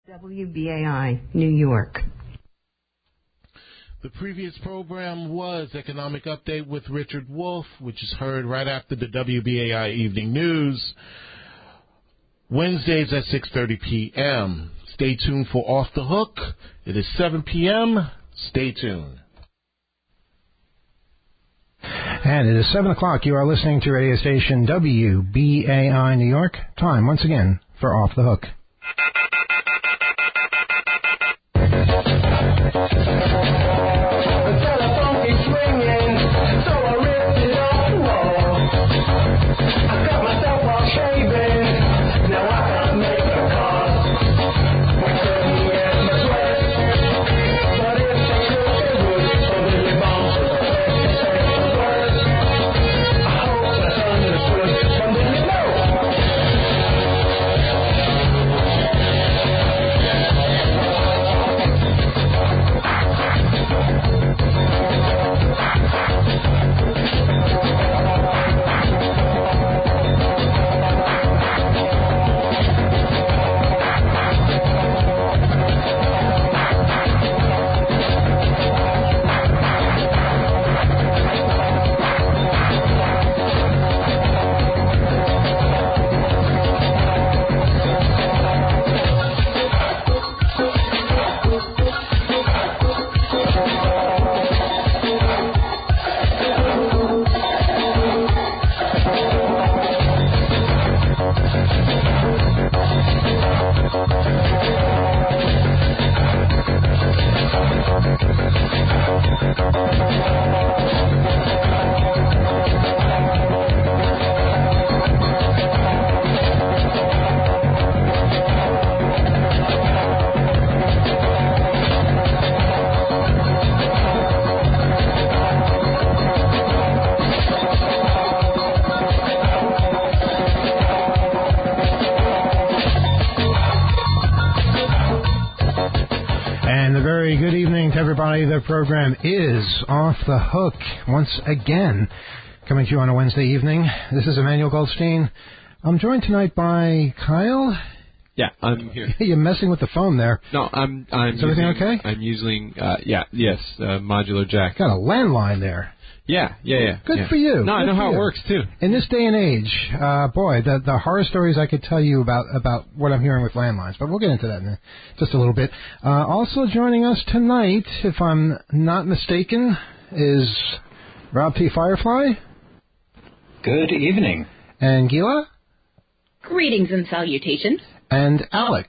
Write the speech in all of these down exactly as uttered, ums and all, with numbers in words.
W B A I, New York. The previous program was Economic Update with Richard Wolff, which is heard right after the W B A I Evening News, Wednesdays at six thirty p.m. Stay tuned for Off the Hook. It is seven p.m. Stay tuned. And it is seven o'clock. You are listening to radio station W B A I New York. Time, once again, for Off the Hook. The program is Off the Hook once again, coming to you on a Wednesday evening. This is Emmanuel Goldstein. I'm joined tonight by Kyle. Yeah, I'm here. You're messing with the phone there. No, I'm. I'm is everything using, okay? I'm using. Uh, yeah, yes, uh, modular jack. Got a landline there. Yeah, yeah, yeah. Good yeah. for you. No, Good I know how you. it works too. In this day and age, uh, boy, the the horror stories I could tell you about about what I'm hearing with landlines, but we'll get into that in just a little bit. Uh, also joining us tonight, if I'm not mistaken, is Rob T. Firefly. Good evening. And Gila. Greetings and salutations. And Alex.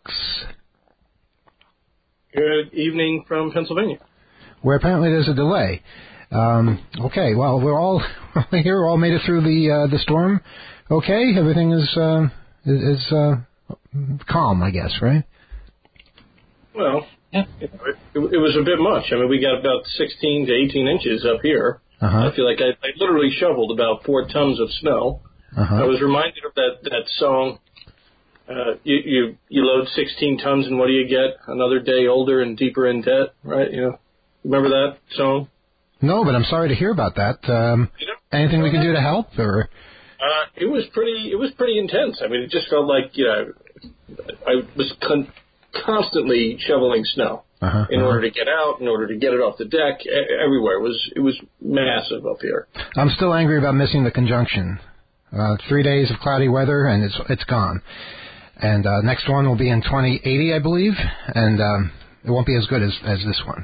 Good evening from Pennsylvania. Where apparently there's a delay. Um, okay, well, we're all here. We're all made it through the uh, the storm. Okay, everything is uh, is, is uh, calm, I guess, right? Well, yeah. it, it, it was a bit much. I mean, we got about sixteen to eighteen inches up here. Uh-huh. I feel like I, I literally shoveled about four tons of snow. Uh-huh. I was reminded of that that song. Uh, you, you you load sixteen tons, and what do you get? Another day older and deeper in debt, right? You know, remember that song? No, but I'm sorry to hear about that. Um, you know, anything we can do to help, or? Uh, it was pretty. It was pretty intense. I mean, it just felt like you know, I was con- constantly shoveling snow uh-huh, in uh-huh. order to get out, in order to get it off the deck. E- everywhere it was. It was massive up here. I'm still angry about missing the conjunction. Uh, three days of cloudy weather, and it's it's gone. And uh, next one will be in twenty eighty, I believe, and um, it won't be as good as as this one.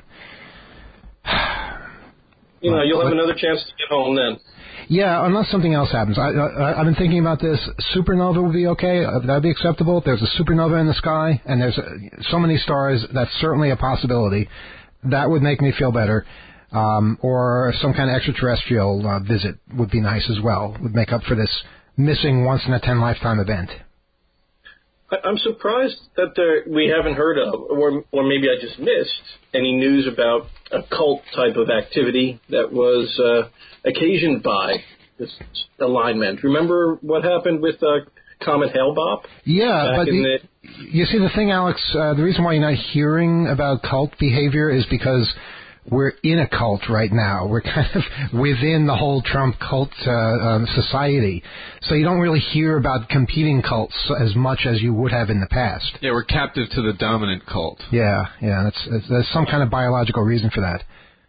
You know, you'll have another chance to get home then. Yeah, unless something else happens. I, I, I've been thinking about this. Supernova would be okay. That would be acceptable. If there's a supernova in the sky, and there's a, so many stars, that's certainly a possibility. That would make me feel better. Um, or some kind of extraterrestrial uh, visit would be nice as well. Would make up for this missing once-in-a-ten-lifetime event. I'm surprised that there, we haven't heard of, or, or maybe I just missed, any news about a cult type of activity that was uh, occasioned by this alignment. Remember what happened with uh, Comet Hale-Bopp? Yeah, but the, the, you see, the thing, Alex, uh, the reason why you're not hearing about cult behavior is because we're in a cult right now. We're kind of within the whole Trump cult uh, um, society. So you don't really hear about competing cults as much as you would have in the past. Yeah, we're captive to the dominant cult. Yeah, yeah. That's, that's, there's some kind of biological reason for that.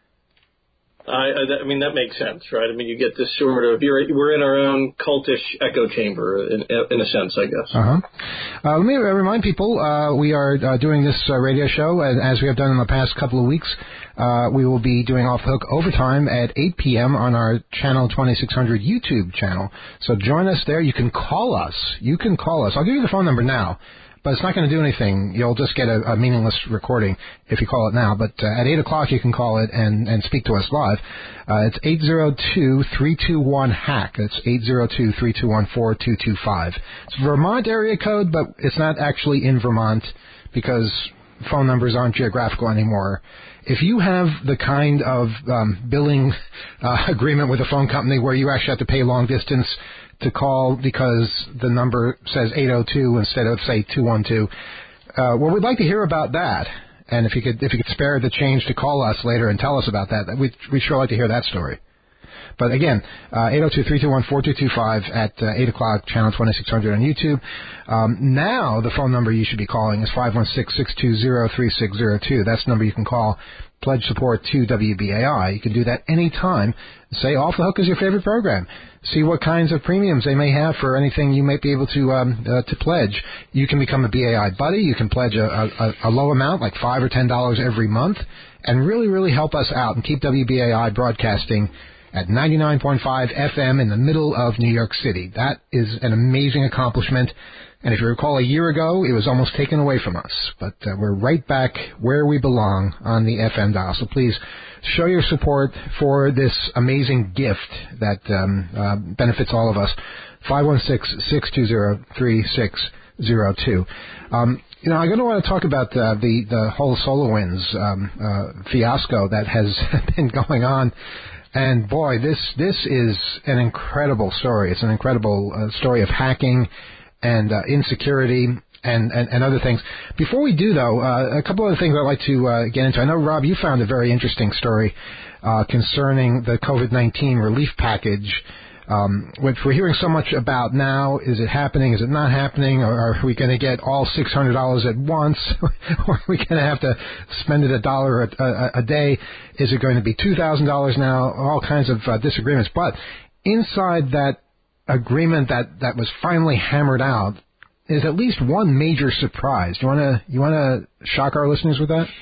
I, I, I mean, that makes sense, right? I mean, you get this sort of, you're, we're in our own cultish echo chamber, in, in a sense, I guess. Uh-huh. Uh, let me remind people, uh, we are uh, doing this uh, radio show, and as we have done in the past couple of weeks, uh, we will be doing Off the Hook Overtime at eight p.m. on our Channel twenty-six hundred YouTube channel. So join us there. You can call us. You can call us. I'll give you the phone number now. But it's not going to do anything. You'll just get a, a meaningless recording if you call it now. But uh, at eight o'clock, you can call it and, and speak to us live. Uh, it's eight zero two, three two one, HACK. That's eight zero two, three two one, four two two five. It's Vermont area code, but it's not actually in Vermont because phone numbers aren't geographical anymore. If you have the kind of um, billing uh, agreement with a phone company where you actually have to pay long distance to call because the number says eight oh two instead of, say, two one two. Uh, well, we'd like to hear about that. And if you could if you could spare the change to call us later and tell us about that, we'd, we'd sure like to hear that story. But again, uh, eight oh two, three two one, four two two five at uh, eight o'clock, Channel twenty-six hundred on YouTube. Um, now the phone number you should be calling is five one six, six two zero, three six zero two. That's the number you can call. Pledge support to W B A I. You can do that any time. Say Off the Hook is your favorite program. See what kinds of premiums they may have for anything you might be able to um, uh, to pledge. You can become a B A I buddy. You can pledge a, a, a low amount, like five or ten dollars every month, and really, really help us out and keep W B A I broadcasting at ninety-nine point five F M in the middle of New York City. That is an amazing accomplishment. And if you recall, a year ago, it was almost taken away from us. But uh, we're right back where we belong on the F M dial. So please show your support for this amazing gift that um, uh, benefits all of us. five one six, six two zero, three six zero two. Um, you know, I'm going to want to talk about uh, the, the whole SolarWinds um, uh, fiasco that has been going on. And boy, this this is an incredible story. It's an incredible uh, story of hacking and uh, insecurity and, and, and other things. Before we do, though, uh, a couple other things I'd like to uh, get into. I know, Rob, you found a very interesting story uh, concerning the COVID nineteen relief package, um, which we're hearing so much about now. Is it happening? Is it not happening? Or are we going to get all six hundred dollars at once? Or are we going to have to spend it a dollar a, a, a day? Is it going to be two thousand dollars now? All kinds of uh, disagreements. But inside that agreement that, that was finally hammered out is at least one major surprise. Do you want to you want to shock our listeners with that?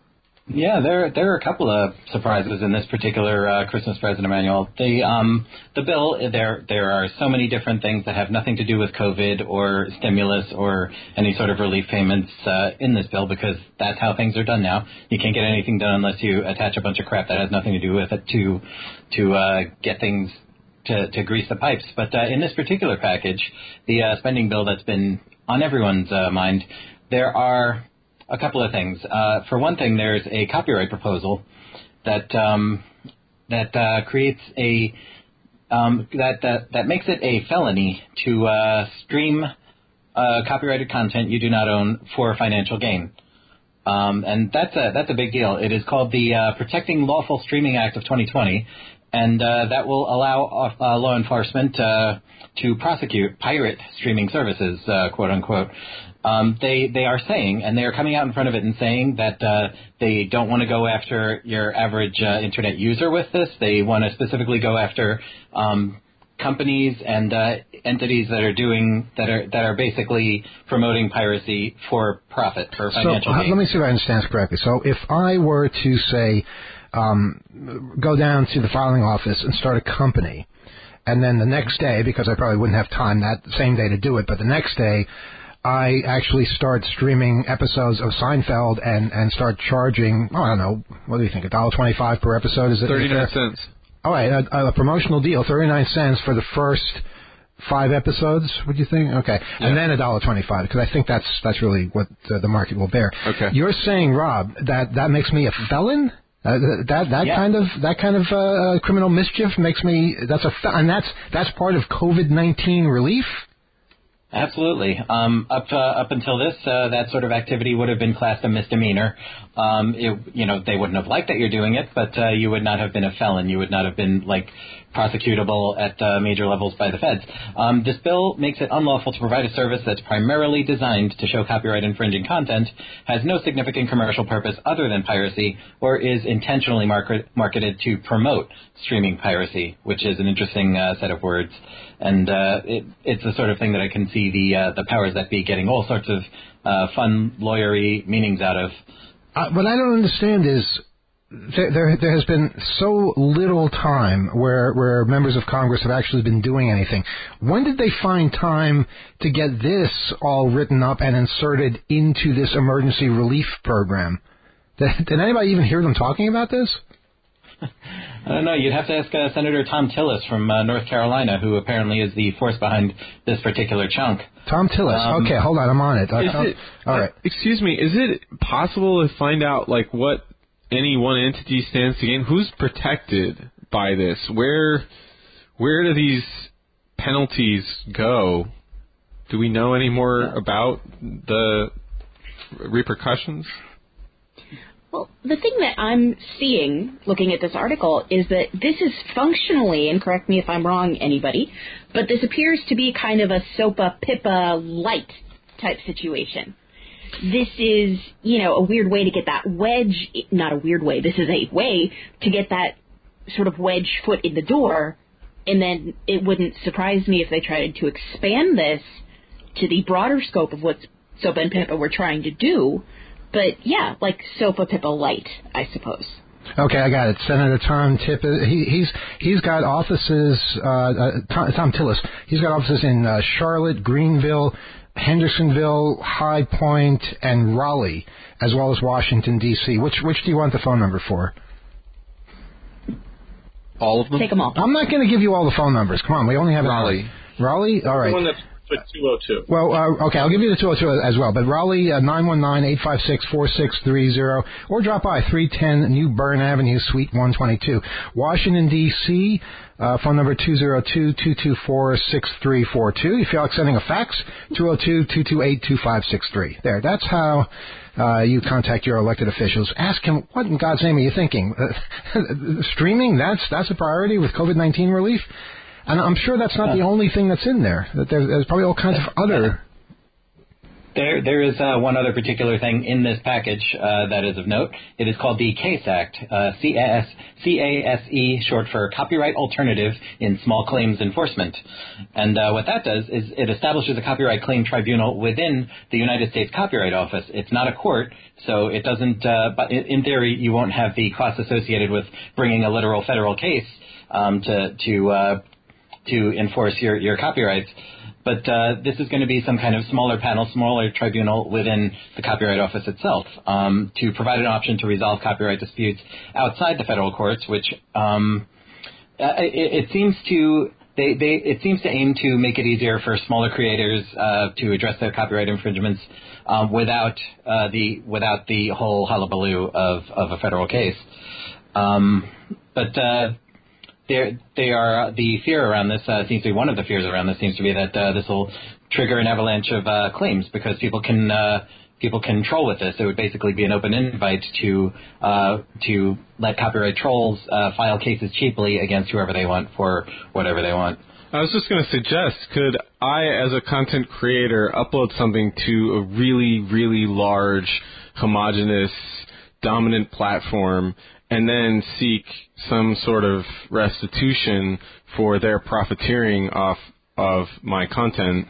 Yeah, there there are a couple of surprises in this particular uh, Christmas present, Emmanuel. The um the bill, there there are so many different things that have nothing to do with COVID or stimulus or any sort of relief payments uh, in this bill, because that's how things are done now. You can't get anything done unless you attach a bunch of crap that has nothing to do with it to to uh, get things to, to grease the pipes. But uh, in this particular package, the uh, spending bill that's been on everyone's uh, mind, there are a couple of things. Uh, for one thing, there's a copyright proposal that um, that uh, creates a um, that, that that makes it a felony to uh, stream uh, copyrighted content you do not own for financial gain. Um, and that's a that's a big deal. It is called the uh, Protecting Lawful Streaming Act of twenty twenty. And uh, that will allow uh, law enforcement uh, to prosecute pirate streaming services, uh, quote unquote. Um, they they are saying, and they are coming out in front of it and saying that uh, they don't want to go after your average uh, internet user with this. They want to specifically go after um, companies and uh, entities that are doing that are that are basically promoting piracy for profit, for financial so, gain. Let me see if I understand this correctly. So if I were to say, Um, go down to the filing office and start a company, and then the next day, because I probably wouldn't have time that same day to do it, but the next day I actually start streaming episodes of Seinfeld and, and start charging, oh, I don't know, what do you think, one dollar twenty-five per episode? Is it thirty-nine cents. All right, a, a promotional deal, thirty-nine cents for the first five episodes, would you think? Okay. Yeah. And then one dollar twenty-five, because I think that's that's really what uh, the market will bear. Okay. You're saying, Rob, that that makes me a felon? Uh, that that yeah. kind of that kind of uh, criminal mischief makes me that's a and that's that's part of COVID nineteen relief. Absolutely. Um, up uh, up until this, uh, that sort of activity would have been classed a misdemeanor. Um, it, you know, they wouldn't have liked that you're doing it, but uh, you would not have been a felon. You would not have been, like, prosecutable at uh, major levels by the feds. Um, this bill makes it unlawful to provide a service that's primarily designed to show copyright infringing content, has no significant commercial purpose other than piracy, or is intentionally market, marketed to promote streaming piracy, which is an interesting uh, set of words. And uh, it, it's the sort of thing that I can see the uh, the powers that be getting all sorts of uh, fun, lawyery meanings out of. Uh, what I don't understand is there, there there has been so little time where where members of Congress have actually been doing anything. When did they find time to get this all written up and inserted into this emergency relief program? Did, did anybody even hear them talking about this? I don't know. You'd have to ask uh, Senator Thom Tillis from uh, North Carolina, who apparently is the force behind this particular chunk. Thom Tillis. Um, okay, hold on. I'm on it. Is I'll, it all right. Uh, excuse me. Is it possible to find out, like, what any one entity stands to gain? Who's protected by this? Where, where do these penalties go? Do we know any more about the repercussions? Well, the thing that I'm seeing, looking at this article, is that this is functionally, and correct me if I'm wrong, anybody, but this appears to be kind of a SOPA PIPA light type situation. This is, you know, a weird way to get that wedge, not a weird way, this is a way to get that sort of wedge foot in the door, and then it wouldn't surprise me if they tried to expand this to the broader scope of what SOPA and PIPA were trying to do. But, yeah, like SOPA PIPA light, I suppose. Okay, I got it. Senator Thom Tillis, he, he's he's got offices, uh, uh, Thom, Thom Tillis, he's got offices in uh, Charlotte, Greenville, Hendersonville, High Point, and Raleigh, as well as Washington, D C Which which do you want the phone number for? All of them? Take them all. I'm not going to give you all the phone numbers. Come on, we only have Raleigh. Raleigh? All right. The one that's two oh two. Well, uh, okay, I'll give you the two oh two as well. But Raleigh, uh, nine one nine, eight five six, four six three zero, or drop by three ten New Bern Avenue, Suite one twenty-two. Washington, D C, uh, phone number two oh two, two two four, six three four two. If you feel like sending a fax, two oh two, two two eight, two five six three. There, that's how uh, you contact your elected officials. Ask him, what in God's name are you thinking? Uh, streaming, that's, that's a priority with COVID nineteen relief? And I'm sure that's not the only thing that's in there. That there's, there's probably all kinds of other. There, there is uh, one other particular thing in this package uh, that is of note. It is called the CASE Act, uh, C A S E, short for Copyright Alternative in Small Claims Enforcement. And uh, what that does is it establishes a copyright claim tribunal within the United States Copyright Office. It's not a court, so it doesn't. Uh, but in theory, you won't have the costs associated with bringing a literal federal case um, to to. Uh, to enforce your, your copyrights. But uh, this is going to be some kind of smaller panel, smaller tribunal within the Copyright Office itself um, to provide an option to resolve copyright disputes outside the federal courts, which um, it, it seems to they, they it seems to aim to make it easier for smaller creators uh, to address their copyright infringements um, without uh, the without the whole hullabaloo of, of a federal case. Um, but uh, They're, they are the fear around this uh, seems to be one of the fears around this seems to be that uh, this will trigger an avalanche of uh, claims because people can uh, people can troll with this. It would basically be an open invite to uh, to let copyright trolls uh, file cases cheaply against whoever they want for whatever they want. I was just going to suggest, could I, as a content creator, upload something to a really, really large, homogeneous, dominant platform and then seek some sort of restitution for their profiteering off of my content?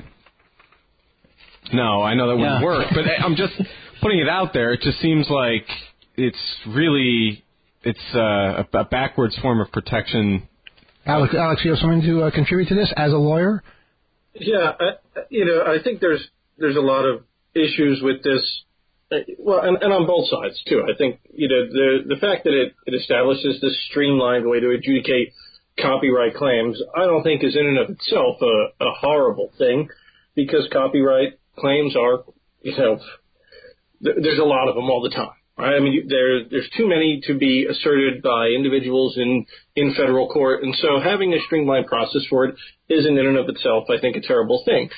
No, I know that wouldn't yeah. work, but I'm just putting it out there. It just seems like it's really, it's uh, a, a backwards form of protection. Alex, Alex, you have something to uh, contribute to this as a lawyer? Yeah, I, you know, I think there's there's a lot of issues with this. Well, and, and on both sides, too. I think, you know, the the fact that it, it establishes this streamlined way to adjudicate copyright claims, I don't think is in and of itself a, a horrible thing, because copyright claims are, you know, th- there's a lot of them all the time. Right? I mean, there there's too many to be asserted by individuals in, in federal court, and so having a streamlined process for it isn't in and of itself, I think, a terrible thing.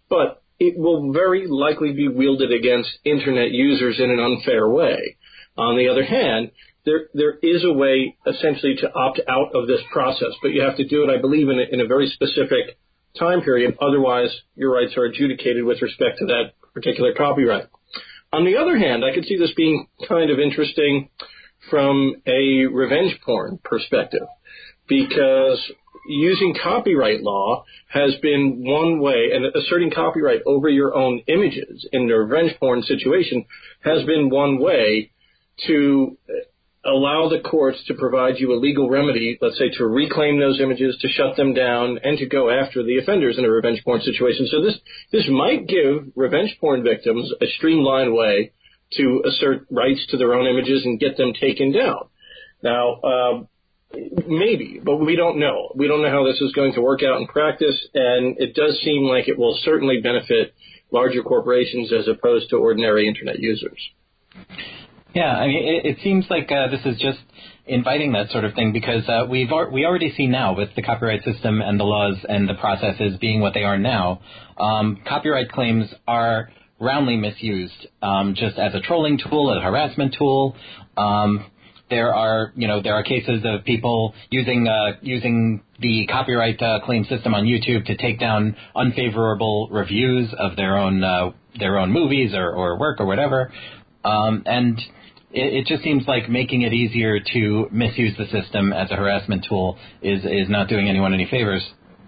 but it will very likely be wielded against Internet users in an unfair way. On the other hand, there there is a way essentially to opt out of this process, but you have to do it, I believe, in a, in a very specific time period. Otherwise, your rights are adjudicated with respect to that particular copyright. On the other hand, I could see this being kind of interesting from a revenge porn perspective, because using copyright law has been one way, and asserting copyright over your own images in the revenge porn situation has been one way to allow the courts to provide you a legal remedy, let's say to reclaim those images, to shut them down, and to go after the offenders in a revenge porn situation. So this this might give revenge porn victims a streamlined way to assert rights to their own images and get them taken down. Now, uh, maybe, but we don't know. We don't know how this is going to work out in practice, and it does seem like it will certainly benefit larger corporations as opposed to ordinary Internet users. Yeah, I mean, it, it seems like uh, this is just inviting that sort of thing, because uh, we've ar- we already see now with the copyright system and the laws and the processes being what they are now, um, copyright claims are roundly misused, um, just as a trolling tool, a harassment tool. Um, there are, you know, there are cases of people using uh, using the copyright uh, claim system on YouTube to take down unfavorable reviews of their own uh, their own movies or, or work or whatever, um, and it, it just seems like making it easier to misuse the system as a harassment tool is is not doing anyone any favors.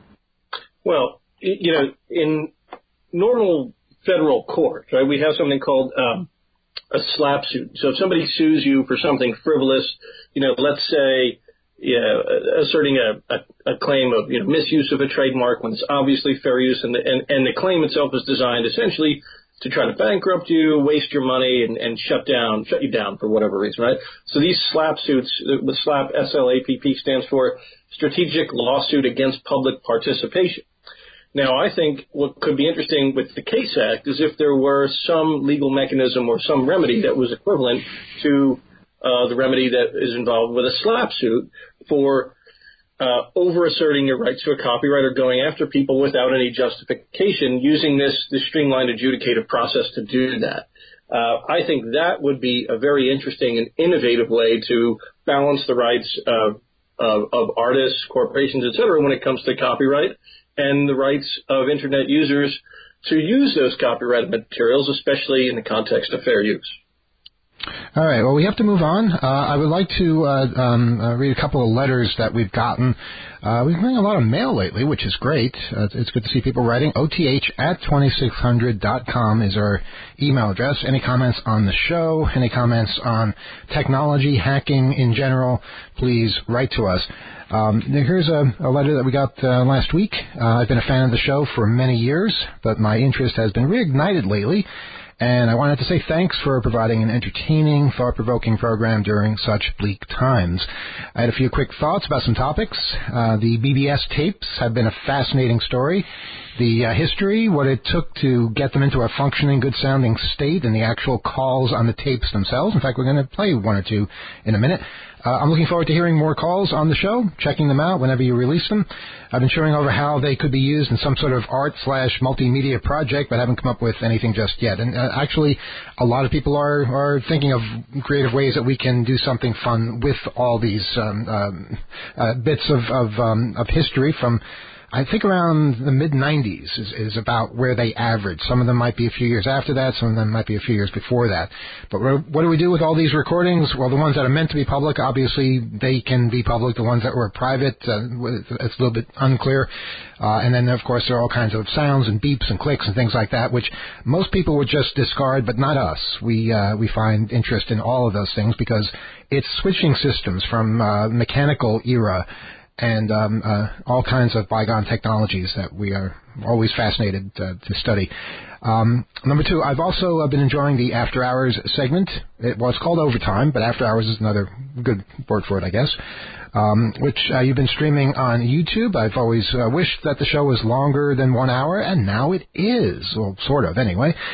Well, you know, in normal federal court, right, we have something called um, a slap suit. So if somebody sues you for something frivolous, you know, let's say, yeah, asserting a, a, a claim of, you know, misuse of a trademark when it's obviously fair use, and the, and, and the claim itself is designed essentially to try to bankrupt you, waste your money, and, and shut down, shut you down for whatever reason, right? So these slap suits, the SLAPP, S L A P P stands for Strategic Lawsuit Against Public Participation. Now, I think what could be interesting with the CASE Act is if there were some legal mechanism or some remedy that was equivalent to uh, the remedy that is involved with a slap suit for uh, over-asserting your rights to a copyright or going after people without any justification, using this, this streamlined adjudicative process to do that. Uh, I think that would be a very interesting and innovative way to balance the rights of, of, of artists, corporations, et cetera, when it comes to copyright, and the rights of Internet users to use those copyrighted materials, especially in the context of fair use. All right. Well, we have to move on. Uh, I would like to uh, um, uh, read a couple of letters that we've gotten. Uh, we've been getting a lot of mail lately, which is great. Uh, it's good to see people writing. O T H at twenty-six hundred dot com is our email address. Any comments on the show, any comments on technology, hacking in general, please write to us. Um, here's a, a letter that we got uh, last week. Uh, I've been a fan of the show for many years, but my interest has been reignited lately. And I wanted to say thanks for providing an entertaining, thought-provoking program during such bleak times. I had a few quick thoughts about some topics. Uh, the B B S tapes have been a fascinating story. The uh, history, what it took to get them into a functioning, good-sounding state, and the actual calls on the tapes themselves. In fact, we're going to play one or two in a minute. Uh, I'm looking forward to hearing more calls on the show, checking them out whenever you release them. I've been showing over how they could be used in some sort of art slash multimedia project, but haven't come up with anything just yet. And uh, actually, a lot of people are, are thinking of creative ways that we can do something fun with all these um, um, uh, bits of of, um, of history from, I think, around the mid nineties is, is about where they average. Some of them might be a few years after that. Some of them might be a few years before that. But what do we do with all these recordings? Well, the ones that are meant to be public, obviously, they can be public. The ones that were private, uh, it's a little bit unclear. Uh, and then, of course, there are all kinds of sounds and beeps and clicks and things like that, which most people would just discard, but not us. We uh, we find interest in all of those things because it's switching systems from uh, mechanical era and um, uh, all kinds of bygone technologies that we are always fascinated uh, to study. Um, number two, I've also uh, been enjoying the After Hours segment. It, well, it's called Overtime, but After Hours is another good word for it, I guess, um, which uh, you've been streaming on YouTube. I've always uh, wished that the show was longer than one hour, and now it is. Well, sort of, anyway.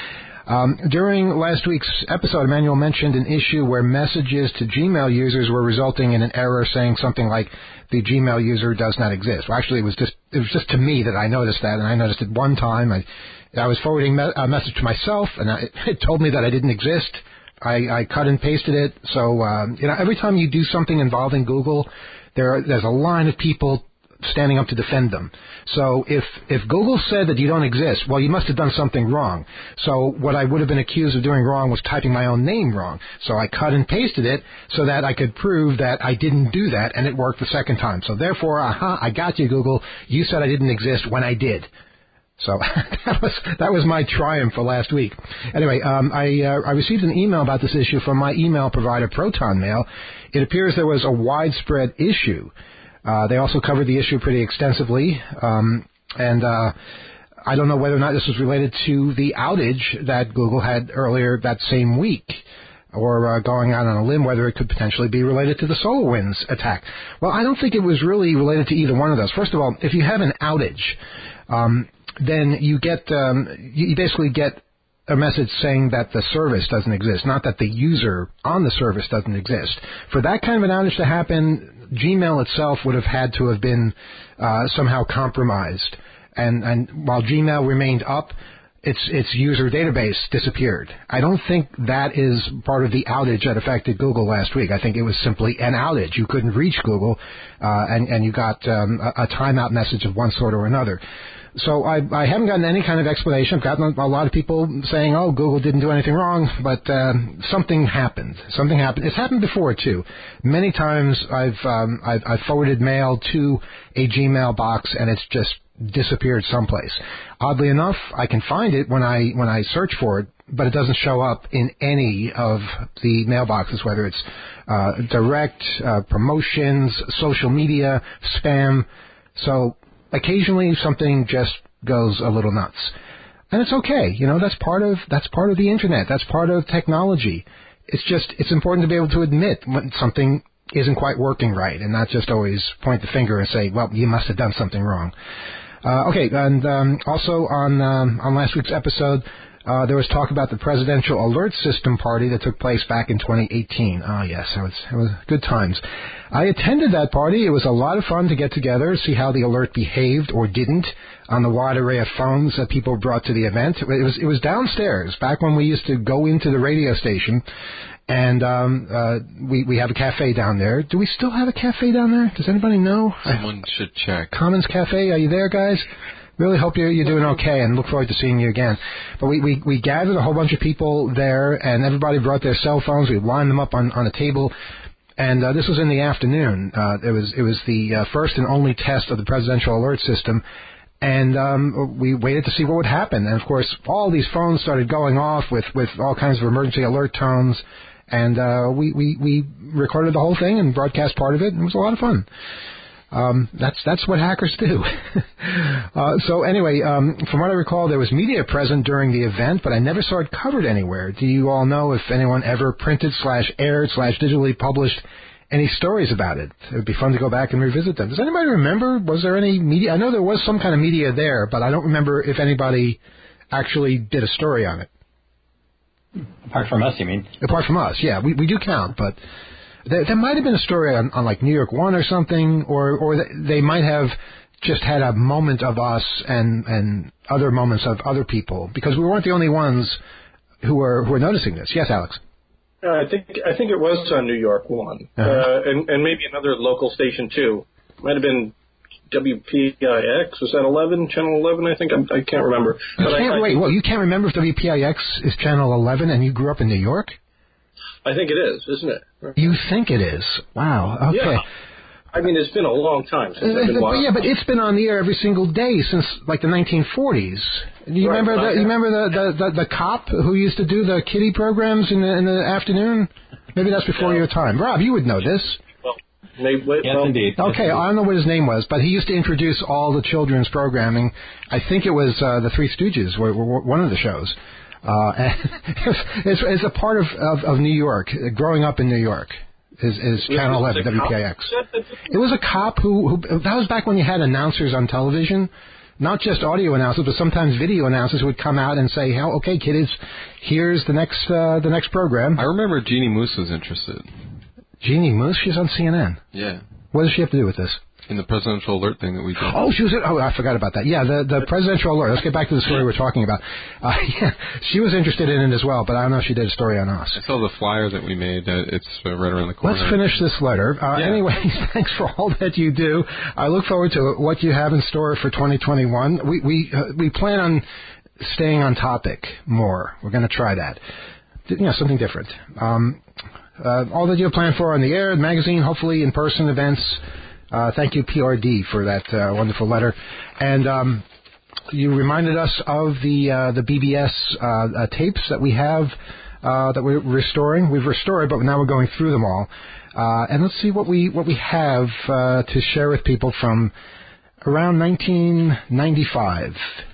Um, during last week's episode, Emmanuel mentioned an issue where messages to Gmail users were resulting in an error saying something like the Gmail user does not exist. Well, actually, it was just it was just to me that I noticed that, and I noticed it one time. I, I was forwarding me- a message to myself, and I, it told me that I didn't exist. I, I cut and pasted it. So, um, you know, every time you do something involving Google, there are, there's a line of people standing up to defend them. So if if Google said that you don't exist, well, you must have done something wrong. So what I would have been accused of doing wrong was typing my own name wrong. So I cut and pasted it so that I could prove that I didn't do that, and it worked the second time. So therefore, aha, I got you, Google. You said I didn't exist when I did. So that was that was my triumph for last week. Anyway, um, I uh, I received an email about this issue from my email provider, Proton Mail. It appears there was a widespread issue. Uh, they also covered the issue pretty extensively, um, and uh, I don't know whether or not this was related to the outage that Google had earlier that same week, or uh, going out on a limb, whether it could potentially be related to the SolarWinds attack. Well, I don't think it was really related to either one of those. First of all, if you have an outage, um, then you get um, you basically get a message saying that the service doesn't exist, not that the user on the service doesn't exist. For that kind of an outage to happen, Gmail itself would have had to have been uh, somehow compromised. And, and while Gmail remained up, its its user database disappeared. I don't think that is part of the outage that affected Google last week. I think it was simply an outage. You couldn't reach Google, uh, and, and you got um, a, a timeout message of one sort or another. So I, I haven't gotten any kind of explanation. I've gotten a lot of people saying, oh, Google didn't do anything wrong, but uh, something happened. Something happened. It's happened before, too. Many times I've, um, I've, I've forwarded mail to a Gmail box, and it's just disappeared someplace. Oddly enough, I can find it when I when I search for it, but it doesn't show up in any of the mailboxes, whether it's uh, direct, uh, promotions, social media, spam. So occasionally something just goes a little nuts. And it's okay. You know, that's part of that's part of the internet. That's part of technology. It's just it's important to be able to admit when something isn't quite working right and not just always point the finger and say, well, you must have done something wrong. Uh, okay, and um, also on um, on last week's episode, Uh, there was talk about the Presidential Alert System party that took place back in twenty eighteen. Ah, yes, it was, it was good times. I attended that party. It was a lot of fun to get together, see how the alert behaved or didn't on the wide array of phones that people brought to the event. It was it was downstairs, back when we used to go into the radio station, and um, uh, we, we have a cafe down there. Do we still have a cafe down there? Does anybody know? Someone I, should check. Commons Cafe, are you there, guys? Really hope you're, you're doing okay and look forward to seeing you again. But we, we, we gathered a whole bunch of people there, and everybody brought their cell phones. We lined them up on, on a table, and uh, this was in the afternoon. Uh, it was it was the uh, first and only test of the Presidential Alert System, and um, we waited to see what would happen. And, of course, all these phones started going off with, with all kinds of emergency alert tones, and uh, we, we, we recorded the whole thing and broadcast part of it, and it was a lot of fun. Um, that's that's what hackers do. uh, so anyway, um, from what I recall, there was media present during the event, but I never saw it covered anywhere. Do you all know if anyone ever printed slash aired slash digitally published any stories about it? It would be fun to go back and revisit them. Does anybody remember? Was there any media? I know there was some kind of media there, but I don't remember if anybody actually did a story on it. Apart from us, you mean? Apart from us, yeah. We, we do count, but There, there might have been a story on, on like New York One or something, or or they might have just had a moment of us and and other moments of other people, because we weren't the only ones who were who were noticing this. Yes, Alex. Uh, I think I think it was on New York One, uh-huh. uh, and and maybe another local station too. Might have been W P I X. Was that eleven? Channel eleven? I think I'm, I can't remember. But you can't, I, I, wait, well, you can't remember if W P I X is Channel eleven, and you grew up in New York? I think it is, isn't it? You think it is? Wow. Okay. Yeah. I mean, it's been a long time since I've been watching. Yeah, but it's been on the air every single day since like the nineteen forties. Do you right, remember the? You remember the, the, the, the cop who used to do the kiddie programs in the in the afternoon? Maybe that's before yeah. your time. Rob, you would know this. Well, maybe, well, yes, indeed. Okay, yes, I don't know what his name was, but he used to introduce all the children's programming. I think it was uh, the Three Stooges were, were one of the shows. Uh, and it's, it's a part of, of, of New York, growing up in New York, is, is Channel eleven, W P I X. It was a cop who, who, that was back when you had announcers on television, not just audio announcers, but sometimes video announcers would come out and say, "Oh, okay, kiddies, here's the next uh, the next program." I remember Jeannie Moose was interested. Jeannie Moose? She's on C N N. Yeah. What does she have to do with this? In the presidential alert thing that we did. Oh, she was. Oh, I forgot about that. Yeah, the the presidential alert. Let's get back to the story we're talking about. Uh, yeah, she was interested in it as well, but I don't know if she did a story on us. I saw the flyer that we made. Uh, it's uh, right around the corner. Let's finish this letter. Uh, Yeah. Anyways, thanks for all that you do. I look forward to what you have in store for twenty twenty-one. We we uh, we plan on staying on topic more. We're going to try that. You know, something different. Um, uh, all that you have planned for on the air, the magazine, hopefully in-person events. Uh, thank you, P R D, for that uh, wonderful letter. And um, you reminded us of the uh, the B B S uh, uh, tapes that we have uh, that we're restoring. We've restored, but now we're going through them all. Uh, and let's see what we what we have uh, to share with people from around nineteen ninety-five.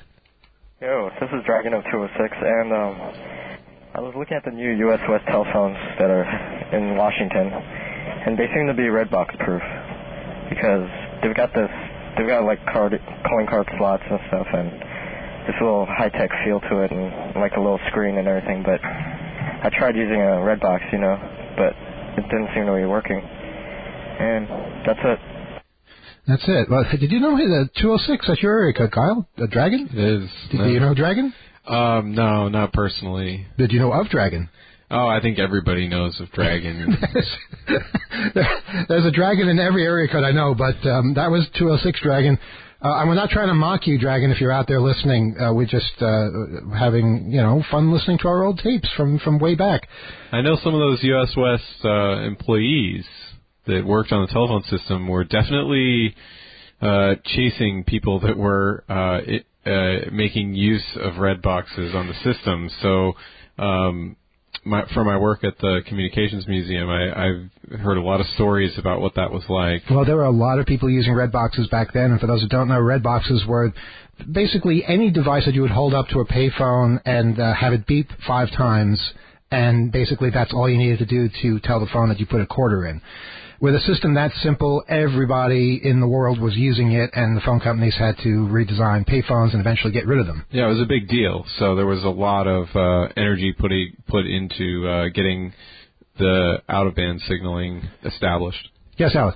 Yo, this is Dragon of two oh six, and um, I was looking at the new U S West telephones that are in Washington, and they seem to be Redbox proof. Because they've got this, they've got like card, calling card slots and stuff, and this little high-tech feel to it, and like a little screen and everything. But I tried using a Redbox, you know, but it didn't seem to be working. And that's it. That's it. Well, did you know the two oh six? That's your area code, Kyle. The Dragon? It is. Did No. you know Dragon? Um, no, not personally. Did you know of Dragon? Oh, I think everybody knows of Dragon. There's a Dragon in every area code I know, but um, that was two oh six Dragon. Uh, and we're not trying to mock you, Dragon, if you're out there listening. Uh, we're just uh, having, you know, fun listening to our old tapes from, from way back. I know some of those U S West uh, employees that worked on the telephone system were definitely uh, chasing people that were uh, it, uh, making use of red boxes on the system. So um, my, for my work at the Communications Museum, I, I've heard a lot of stories about what that was like. Well, there were a lot of people using red boxes back then, and for those who don't know, red boxes were basically any device that you would hold up to a payphone and uh, have it beep five times, and basically that's all you needed to do to tell the phone that you put a quarter in. With a system that simple, everybody in the world was using it, and the phone companies had to redesign payphones and eventually get rid of them. Yeah, it was a big deal. So there was a lot of uh, energy put put into uh, getting the out-of-band signaling established. Yes, Alex?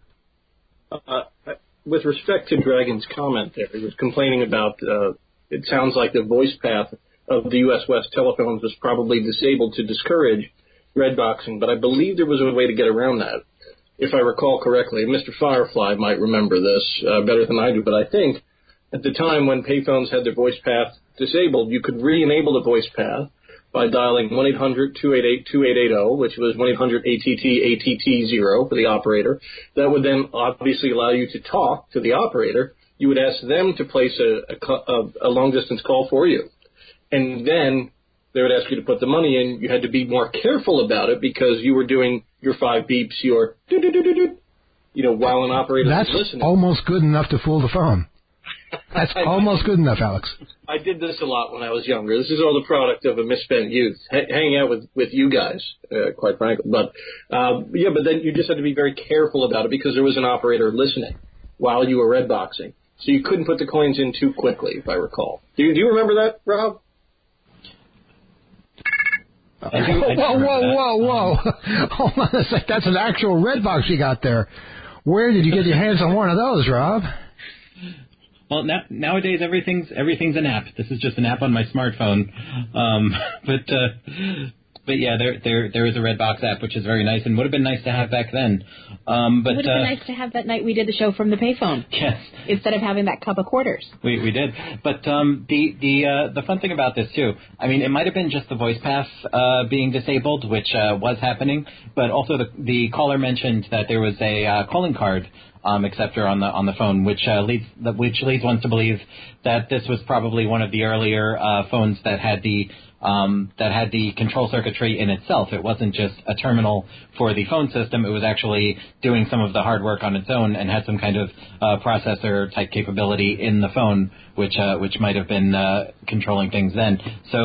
Uh, with respect to Dragon's comment there, he was complaining about, uh, it sounds like the voice path of the U S West telephones was probably disabled to discourage redboxing, but I believe there was a way to get around that. If I recall correctly, Mister Firefly might remember this uh, better than I do, but I think at the time when payphones had their voice path disabled, you could re-enable the voice path by dialing one eight hundred two eight eight two eight eight zero, which was one eight hundred A T T A T T zero for the operator. That would then obviously allow you to talk to the operator. You would ask them to place a, a, a long-distance call for you. And then they would ask you to put the money in. You had to be more careful about it because you were doing your five beeps, your do-do-do-do-do, you know, while an operator That's was listening. almost good enough to fool the phone. That's almost good enough, Alex. I did this a lot when I was younger. This is all the product of a misspent youth, H- hanging out with, with you guys, uh, quite frankly. But, uh, yeah, but then you just had to be very careful about it because there was an operator listening while you were redboxing. So you couldn't put the coins in too quickly, if I recall. Do you, do you remember that, Rob? I do, I do whoa, whoa, remember whoa, whoa. Hold on a sec. That's an actual red box you got there. Where did you get your hands on one of those, Rob? Well, na- nowadays everything's everything's an app. This is just an app on my smartphone. Um, but uh, but yeah, there there there is a Redbox app, which is very nice and would have been nice to have back then. Um, but it would have been uh, nice to have that night we did the show from the payphone. Yes, instead of having that cup of quarters. we we did. But um, the the uh, the fun thing about this too, I mean, it might have been just the voice path uh, being disabled, which uh, was happening, but also the the caller mentioned that there was a uh, calling card Um, acceptor on the on the phone, which uh, leads which leads one to believe that this was probably one of the earlier uh, phones that had the um, that had the control circuitry in itself. It wasn't just a terminal for the phone system; it was actually doing some of the hard work on its own and had some kind of uh, processor type capability in the phone, which uh, which might have been uh, controlling things then. So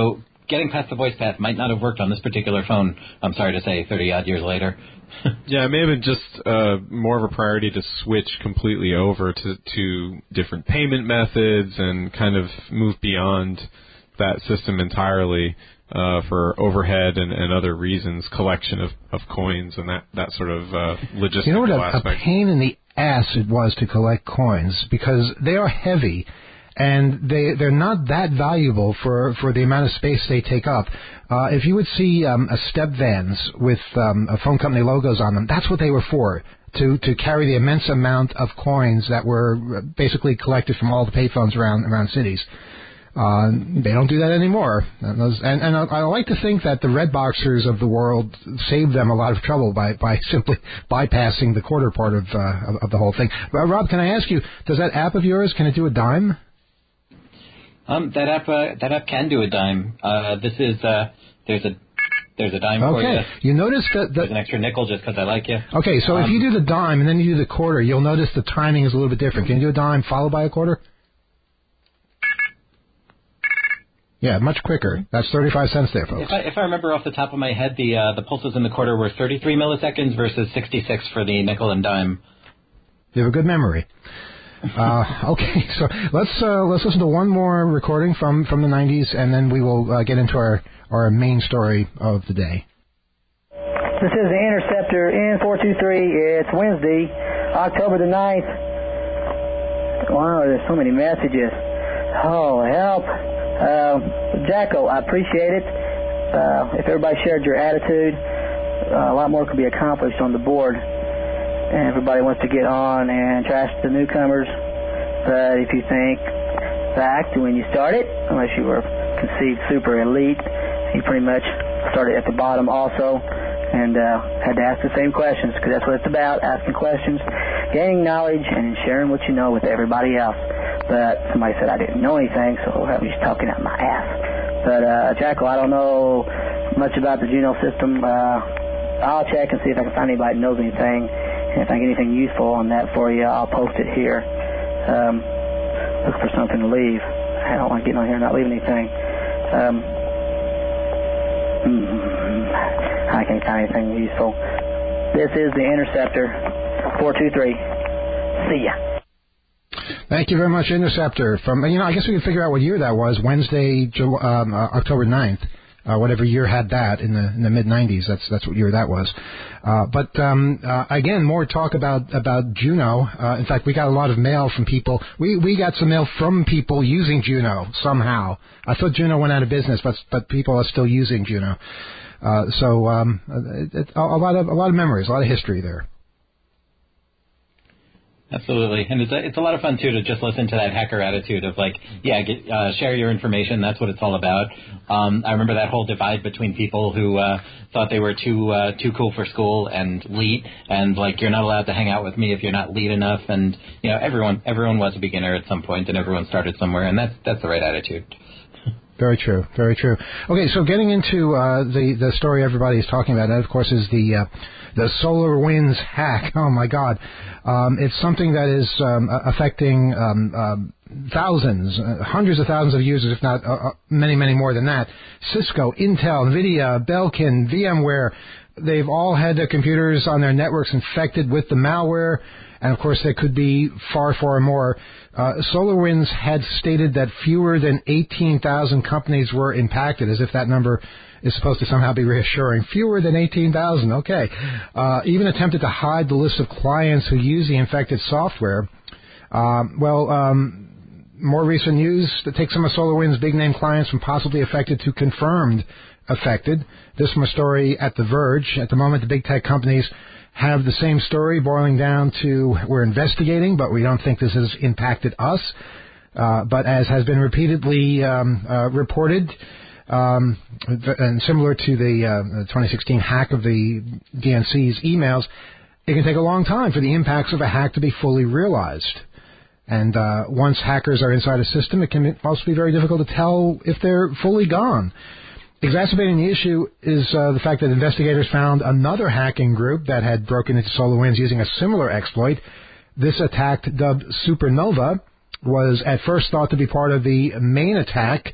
getting past the voice path might not have worked on this particular phone, I'm sorry to say, thirty-odd years later. Yeah, it may have been just uh, more of a priority to switch completely over to, to different payment methods and kind of move beyond that system entirely uh, for overhead and, and other reasons, collection of, of coins and that, that sort of uh, logistical You know what a, aspect. a pain in the ass it was to collect coins, because they are heavy and they, they're not that valuable for, for the amount of space they take up. Uh, if you would see um, a step vans with um, a phone company logos on them, that's what they were for, to, to carry the immense amount of coins that were basically collected from all the payphones around, around cities. Uh, they don't do that anymore. And, those, and, and I, I like to think that the red boxers of the world saved them a lot of trouble by, by simply bypassing the quarter part of, uh, of, of the whole thing. Uh, Rob, can I ask you, does that app of yours, can it do a dime? Um, that app, uh, that app can do a dime. Uh, this is, uh, there's a, there's a dime for you. Okay. You notice that... The, there's an extra nickel just because I like you. Okay, so um, if you do the dime and then you do the quarter, you'll notice the timing is a little bit different. Can you do a dime followed by a quarter? Yeah, much quicker. That's thirty-five cents there, folks. If I, if I remember off the top of my head, the, uh, the pulses in the quarter were thirty-three milliseconds versus sixty-six for the nickel and dime. You have a good memory. Uh, okay, so let's uh, let's listen to one more recording from, from the nineties, and then we will uh, get into our, our main story of the day. This is the Interceptor N four two three. It's Wednesday, October the ninth. Wow, there's so many messages. Oh, help. Uh, Jacko, I appreciate it. Uh, if everybody shared your attitude, uh, a lot more could be accomplished on the board. And everybody wants to get on and trash the newcomers. But if you think back to when you started, unless you were conceived super elite, you pretty much started at the bottom also and uh, had to ask the same questions, because that's what it's about, asking questions, gaining knowledge, and sharing what you know with everybody else. But somebody said I didn't know anything, so I was just talking out my ass. But, uh, Jackal, I don't know much about the Juno system. Uh, I'll check and see if I can find anybody that knows anything. And if I get anything useful on that for you, I'll post it here. Um, look for something to leave. I don't want to get on here and not leave anything. Um, I can't find anything useful. This is the Interceptor four two three. See ya. Thank you very much, Interceptor. From you know, I guess we can figure out what year that was. Wednesday, um, uh, October ninth. Uh, whatever year had that in the in the mid nineties, that's that's what year that was. Uh, but um, uh, again, more talk about about Juno. Uh, in fact, we got a lot of mail from people. We we got some mail from people using Juno somehow. I thought Juno went out of business, but but people are still using Juno. Uh, so um, it, it, a lot of a lot of memories, a lot of history there. Absolutely, and it's a, it's a lot of fun too to just listen to that hacker attitude of like, yeah, get, uh, share your information. That's what it's all about. Um, I remember that whole divide between people who uh, thought they were too uh, too cool for school and elite, and like you're not allowed to hang out with me if you're not elite enough. And you know, everyone everyone was a beginner at some point, and everyone started somewhere, and that's that's the right attitude. Very true, very true. Okay, so getting into uh, the the story everybody is talking about, that of course is the uh, the SolarWinds hack. Oh my God, um, it's something that is um, affecting um, uh, thousands, uh, hundreds of thousands of users, if not uh, many, many more than that. Cisco, Intel, NVIDIA, Belkin, VMware, they've all had their computers on their networks infected with the malware. And, of course, there could be far, far more. Uh, SolarWinds had stated that fewer than eighteen thousand companies were impacted, as if that number is supposed to somehow be reassuring. Fewer than eighteen thousand, okay. Uh, even attempted to hide the list of clients who use the infected software. Um, well, um, more recent news that takes some of SolarWinds' big-name clients from possibly affected to confirmed affected. This from a story at The Verge. At the moment, the big tech companies have the same story boiling down to we're investigating, but we don't think this has impacted us. Uh, but as has been repeatedly um, uh, reported, um, and similar to the, uh, the twenty sixteen hack of the D N C's emails, it can take a long time for the impacts of a hack to be fully realized. And uh, once hackers are inside a system, it can also be very difficult to tell if they're fully gone. Exacerbating the issue is uh, the fact that investigators found another hacking group that had broken into SolarWinds using a similar exploit. This attack, dubbed Supernova, was at first thought to be part of the main attack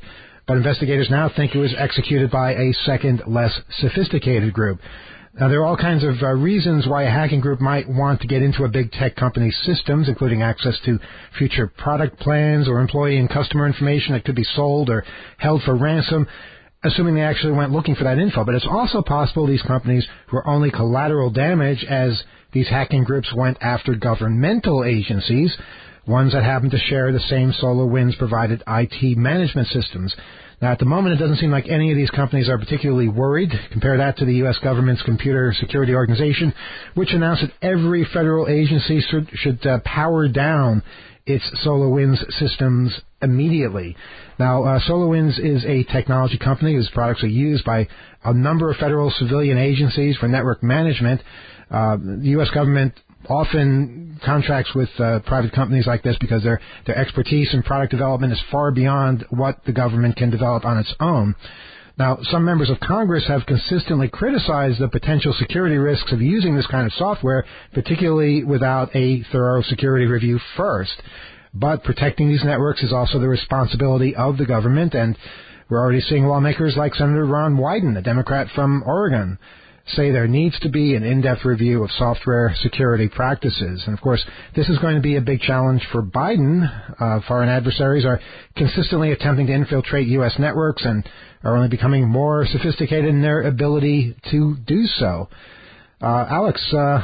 but investigators now think it was executed by a second, less sophisticated group. Now, there are all kinds of uh, reasons why a hacking group might want to get into a big tech company's systems, including access to future product plans or employee and customer information that could be sold or held for ransom, assuming they actually went looking for that info. But it's also possible these companies were only collateral damage, as these hacking groups went after governmental agencies, ones that happen to share the same SolarWinds provided I T management systems. Now, at the moment, it doesn't seem like any of these companies are particularly worried. Compare that to the U S government's Computer Security Organization, which announced that every federal agency should, should uh, power down its SolarWinds systems immediately. Now, uh, SolarWinds is a technology company whose products are used by a number of federal civilian agencies for network management. Uh, the U S government often contracts with uh, private companies like this because their their expertise in product development is far beyond what the government can develop on its own. Now, some members of Congress have consistently criticized the potential security risks of using this kind of software, particularly without a thorough security review first. But protecting these networks is also the responsibility of the government, and we're already seeing lawmakers like Senator Ron Wyden, a Democrat from Oregon, say there needs to be an in-depth review of software security practices. And, of course, this is going to be a big challenge for Biden. Uh, foreign adversaries are consistently attempting to infiltrate U S networks and are only becoming more sophisticated in their ability to do so. Uh, Alex, uh,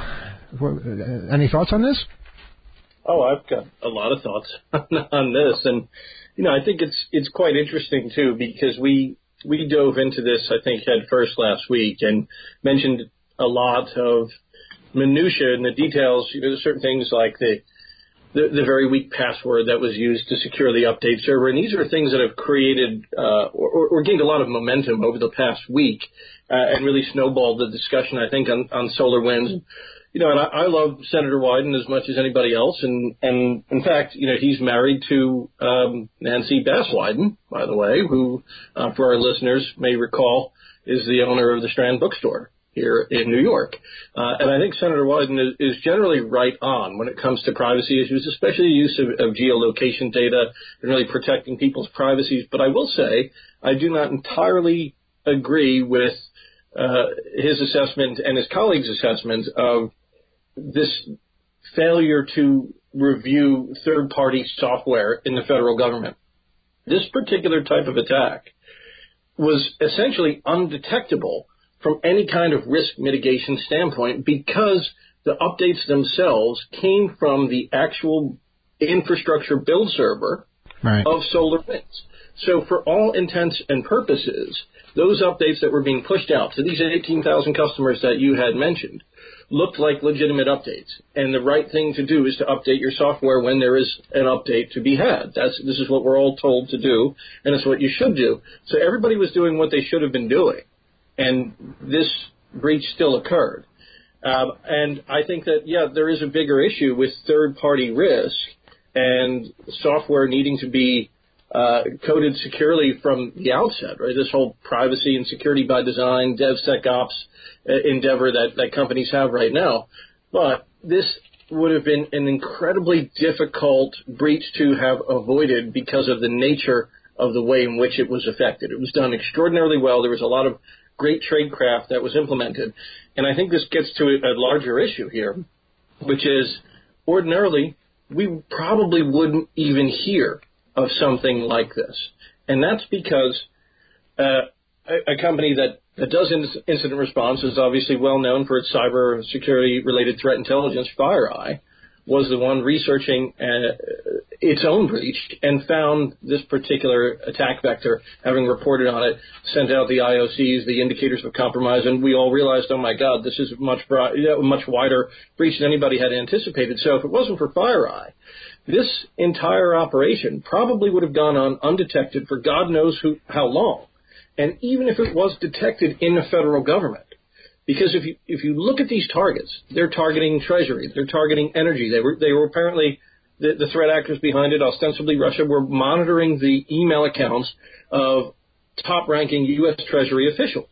any thoughts on this? Oh, I've got a lot of thoughts on this. And, you know, I think it's it's quite interesting, too, because we we dove into this, I think, head first last week and mentioned a lot of minutia and the details, you know, certain things like the, the the very weak password that was used to secure the update server. And these are things that have created uh, or, or gained a lot of momentum over the past week uh, and really snowballed the discussion, I think, on, on SolarWinds. You know, and I, I love Senator Wyden as much as anybody else. And, and in fact, you know, he's married to um, Nancy Bass Wyden, by the way, who, uh, for our listeners, may recall is the owner of the Strand Bookstore here in New York. Uh, and I think Senator Wyden is, is generally right on when it comes to privacy issues, especially the use of, of geolocation data and really protecting people's privacies. But I will say I do not entirely agree with uh, his assessment and his colleagues' assessment of this failure to review third-party software in the federal government. This particular type of attack was essentially undetectable from any kind of risk mitigation standpoint because the updates themselves came from the actual infrastructure build server right. of SolarWinds. So for all intents and purposes, those updates that were being pushed out to these eighteen thousand customers that you had mentioned looked like legitimate updates. And the right thing to do is to update your software when there is an update to be had. That's, this is what we're all told to do, and it's what you should do. So everybody was doing what they should have been doing, and this breach still occurred. Um, and I think that, yeah, there is a bigger issue with third-party risk and software needing to be uh, coded securely from the outset, right? This whole privacy and security by design, DevSecOps endeavor that, that companies have right now. But this would have been an incredibly difficult breach to have avoided because of the nature of the way in which it was affected. It was done extraordinarily well. There was a lot of great tradecraft that was implemented. And I think this gets to a larger issue here, which is ordinarily we probably wouldn't even hear of something like this. And that's because uh, a, a company that that does incident response is obviously well known for its cyber security related threat intelligence. FireEye was the one researching uh, its own breach and found this particular attack vector, having reported on it, sent out the I O Cs, the indicators of compromise, and we all realized, oh my God, this is a much broad, much wider breach than anybody had anticipated. So if it wasn't for FireEye, this entire operation probably would have gone on undetected for God knows who, how long. And even if it was detected in the federal government, because if you if you look at these targets, they're targeting Treasury, they're targeting energy. They were they were apparently the, the threat actors behind it, ostensibly Russia, were monitoring the email accounts of top-ranking U S Treasury officials.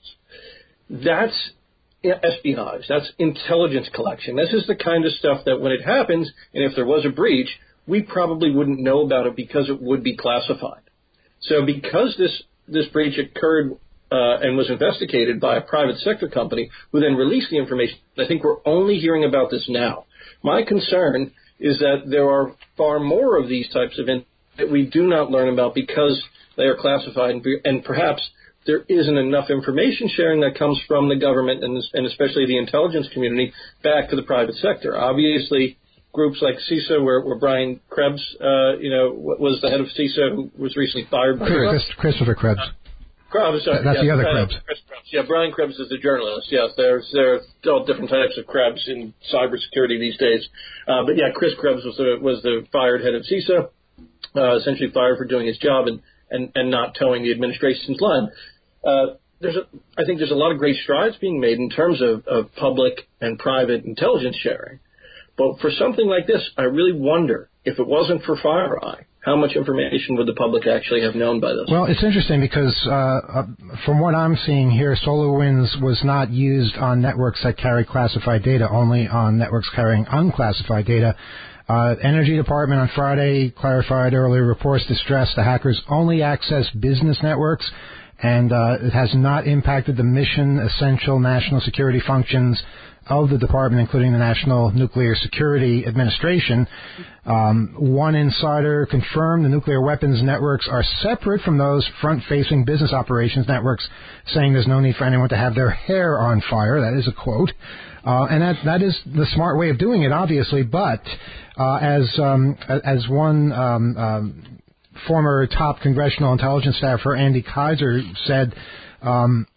That's espionage. That's intelligence collection. This is the kind of stuff that when it happens, and if there was a breach, we probably wouldn't know about it because it would be classified. So because this this breach occurred uh, and was investigated by a private sector company who then released the information. I think we're only hearing about this now. My concern is that there are far more of these types of incidents that we do not learn about because they are classified, and, and perhaps there isn't enough information sharing that comes from the government and, and especially the intelligence community back to the private sector. Obviously, groups like CISA, where, where Brian Krebs, uh, you know, was the head of CISA, who was recently fired by Chris, Christopher Krebs. Uh, Krebs, sorry, That's yes, the other uh, Krebs. Chris Krebs. Yeah, Brian Krebs is the journalist. Yes, there's there are all different types of Krebs in cybersecurity these days. Uh, but yeah, Chris Krebs was the was the fired head of CISA, uh, essentially fired for doing his job and, and, and not towing the administration's line. Uh, there's a, I think there's a lot of great strides being made in terms of, of public and private intelligence sharing. But for something like this, I really wonder if it wasn't for FireEye, how much information would the public actually have known by this? Well, it's interesting because uh, uh, from what I'm seeing here, SolarWinds was not used on networks that carry classified data, only on networks carrying unclassified data. Uh, Energy Department on Friday clarified earlier reports to stress the hackers only access business networks, and uh, it has not impacted the mission essential national security functions of the department, including the National Nuclear Security Administration. Um, one insider confirmed the nuclear weapons networks are separate from those front-facing business operations networks, saying there's no need for anyone to have their hair on fire. That is a quote. Uh, and that that is the smart way of doing it, obviously. But uh, as um, as one um, um, former top congressional intelligence staffer, Andy Kaiser, said, um,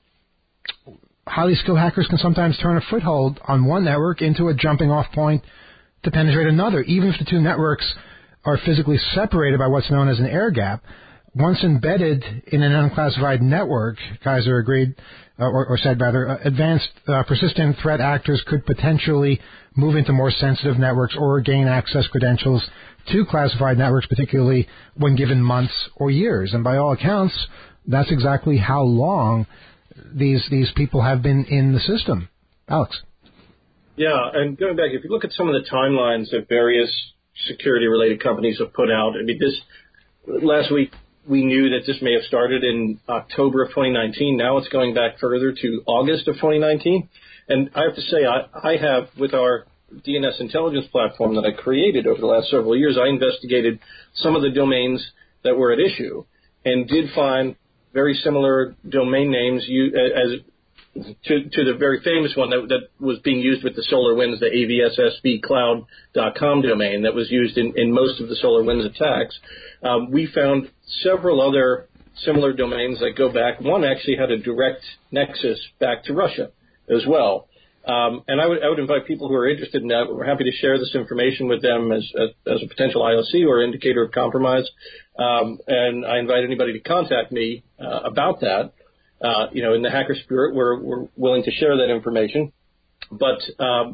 highly skilled hackers can sometimes turn a foothold on one network into a jumping-off point to penetrate another, even if the two networks are physically separated by what's known as an air gap. Once embedded in an unclassified network, Kaiser agreed, uh, or, or said rather, uh, advanced uh, persistent threat actors could potentially move into more sensitive networks or gain access credentials to classified networks, particularly when given months or years. And by all accounts, that's exactly how long these these people have been in the system. Alex. Yeah, and going back, if you look at some of the timelines that various security-related companies have put out, I mean, this last week we knew that this may have started in October of twenty nineteen. Now it's going back further to August of twenty nineteen. And I have to say, I, I have, with our D N S intelligence platform that I created over the last several years, I investigated some of the domains that were at issue and did find very similar domain names as to, to the very famous one that, that was being used with the SolarWinds, the A V S S B cloud dot com domain that was used in, in most of the SolarWinds attacks. Um, we found several other similar domains that go back. One actually had a direct nexus back to Russia as well. Um, and I would, I would invite people who are interested in that. We're happy to share this information with them as, as, as a potential I O C or indicator of compromise. Um, and I invite anybody to contact me uh, about that. Uh, you know, in the hacker spirit, we're, we're willing to share that information. But um,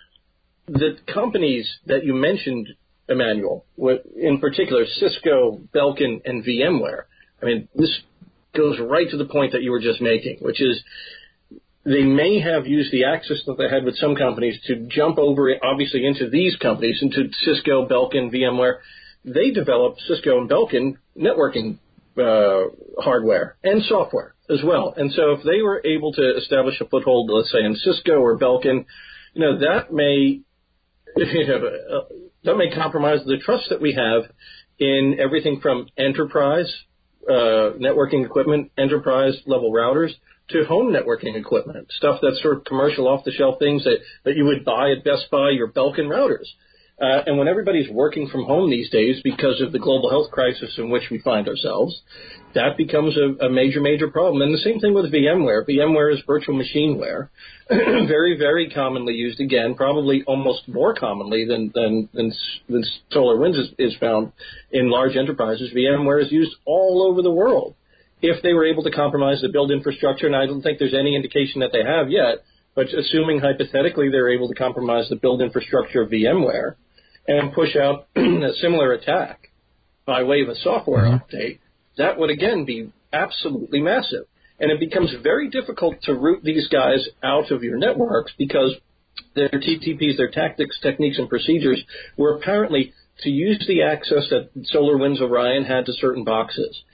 the companies that you mentioned, Emmanuel, in particular, Cisco, Belkin, and VMware, I mean, this goes right to the point that you were just making, which is they may have used the access that they had with some companies to jump over, obviously, into these companies, into Cisco, Belkin, VMware. They developed Cisco and Belkin networking uh, hardware and software as well. And so if they were able to establish a foothold, let's say, in Cisco or Belkin, you know, that may, you know, uh, that may compromise the trust that we have in everything from enterprise uh, networking equipment, enterprise-level routers, to home networking equipment, stuff that's sort of commercial off-the-shelf things that, that you would buy at Best Buy, your Belkin routers. Uh, and when everybody's working from home these days because of the global health crisis in which we find ourselves, that becomes a, a major, major problem. And the same thing with VMware. VMware is virtual machineWare, very, very commonly used, again, probably almost more commonly than, than, than, than SolarWinds is, is found in large enterprises. VMware is used all over the world. If they were able to compromise the build infrastructure, and I don't think there's any indication that they have yet, but assuming hypothetically they're able to compromise the build infrastructure of VMware and push out a similar attack by way of a software mm-hmm. update, that would, again, be absolutely massive. And it becomes very difficult to root these guys out of your networks because their T T Ps, their tactics, techniques, and procedures were apparently to use the access that SolarWinds Orion had to certain boxes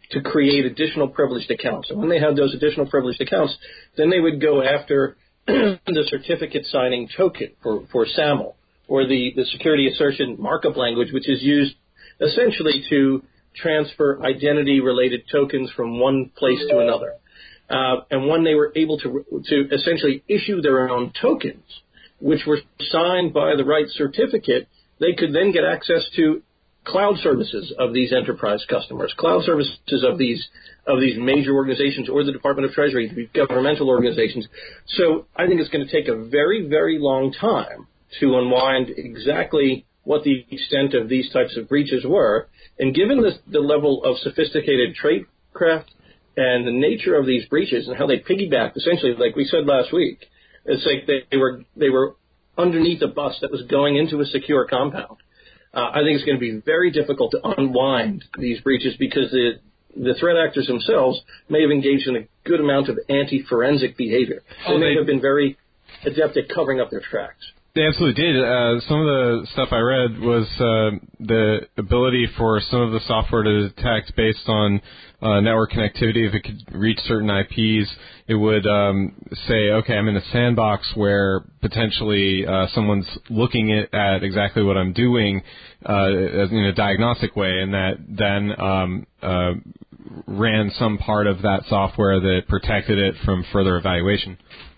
to create additional privileged accounts. And when they had those additional privileged accounts, then they would go after the certificate signing token for, for SAML, or the, the security assertion markup language, which is used essentially to transfer identity-related tokens from one place to another. Uh, and when they were able to to essentially issue their own tokens, which were signed by the right certificate, they could then get access to cloud services of these enterprise customers, cloud services of these of these major organizations or the Department of Treasury, these governmental organizations. So I think it's going to take a very, very long time to unwind exactly what the extent of these types of breaches were. And given the, the level of sophisticated tradecraft and the nature of these breaches and how they piggybacked, essentially, like we said last week, it's like they, they were they were underneath a bus that was going into a secure compound. Uh, I think it's going to be very difficult to unwind these breaches because the the threat actors themselves may have engaged in a good amount of anti-forensic behavior. They oh, may they, have been very adept at covering up their tracks. They absolutely did. Uh, some of the stuff I read was uh, the ability for some of the software to detect based on uh, network connectivity. If it could reach certain I Ps, it would um, say, okay, I'm in a sandbox where potentially uh, someone's looking at, at exactly what I'm doing uh, in a diagnostic way, and that then um, uh, ran some part of that software that protected it from further evaluation.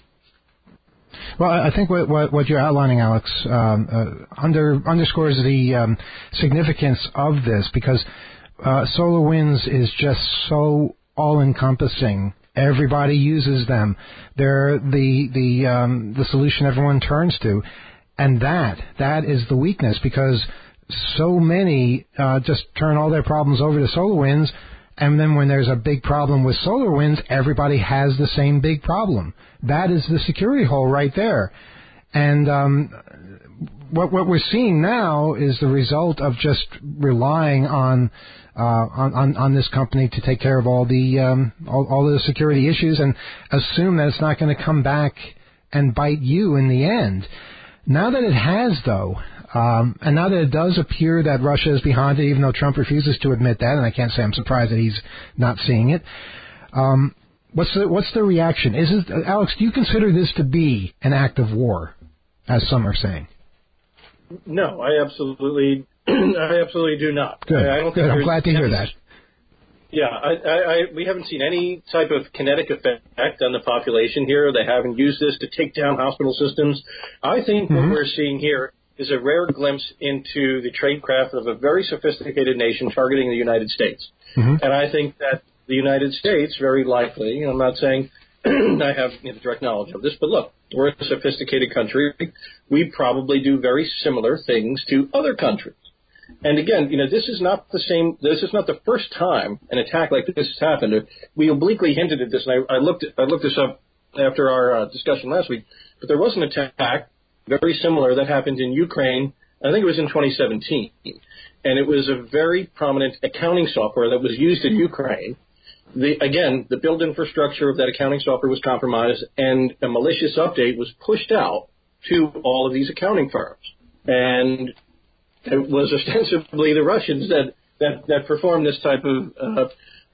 Well, I think what, what, what you're outlining, Alex, um, uh, under, underscores the um, significance of this, because uh, SolarWinds is just so all-encompassing. Everybody uses them. They're the the um, the solution everyone turns to, and that that is the weakness, because so many uh, just turn all their problems over to SolarWinds. And then when there's a big problem with SolarWinds, everybody has the same big problem. That is the security hole right there. And um, what, what we're seeing now is the result of just relying on uh, on, on, on this company to take care of all the um, all, all the security issues and assume that it's not going to come back and bite you in the end. Now that it has, though, Um, and now that it does appear that Russia is behind it, even though Trump refuses to admit that, and I can't say I'm surprised that he's not seeing it, um, what's the what's the reaction? Is it, Alex, do you consider this to be an act of war, as some are saying? No, I absolutely, I absolutely do not. Good. I don't Good. think I'm glad to hear any, that. Yeah, I, I, I, we haven't seen any type of kinetic effect on the population here. They haven't used this to take down hospital systems. I think mm-hmm. what we're seeing here is a rare glimpse into the tradecraft of a very sophisticated nation targeting the United States. Mm-hmm. And I think that the United States, very likely, I'm not saying I have you know, direct knowledge of this, but look, we're a sophisticated country. We probably do very similar things to other countries. And again, you know, this is not the same, this is not the first time an attack like this has happened. We obliquely hinted at this, and I, I looked I looked this up after our uh, discussion last week, but there was an attack very similar that happened in Ukraine. I think it was in twenty seventeen. And it was a very prominent accounting software that was used in Ukraine. The, again, the build infrastructure of that accounting software was compromised, and a malicious update was pushed out to all of these accounting firms. And it was ostensibly the Russians that, that, that performed this type of uh,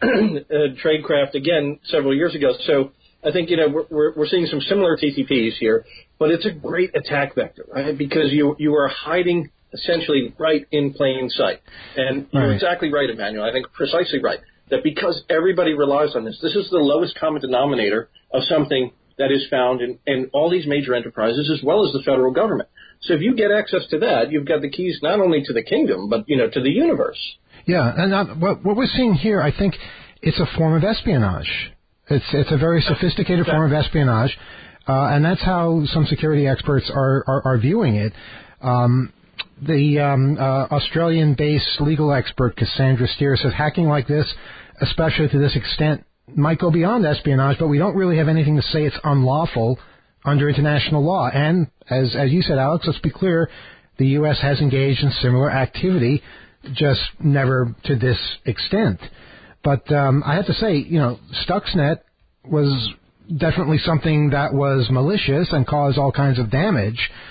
uh, tradecraft again several years ago. So I think, you know, we're, we're seeing some similar T T Ps here, but it's a great attack vector, right? Because you you are hiding essentially right in plain sight. And you're right. Exactly right, Emmanuel. I think precisely right. That because everybody relies on this, this is the lowest common denominator of something that is found in, in all these major enterprises as well as the federal government. So if you get access to that, you've got the keys not only to the kingdom, but, you know, to the universe. Yeah, and uh, what, what we're seeing here, I think it's a form of espionage. It's it's a very sophisticated form of espionage, uh, and that's how some security experts are, are, are viewing it. Um, the um, uh, Australian-based legal expert Cassandra Steer says hacking like this, especially to this extent, might go beyond espionage, but we don't really have anything to say it's unlawful under international law. And as as you said, Alex, let's be clear, the U S has engaged in similar activity, just never to this extent. But um, I have to say, you know, Stuxnet was definitely something that was malicious and caused all kinds of damage.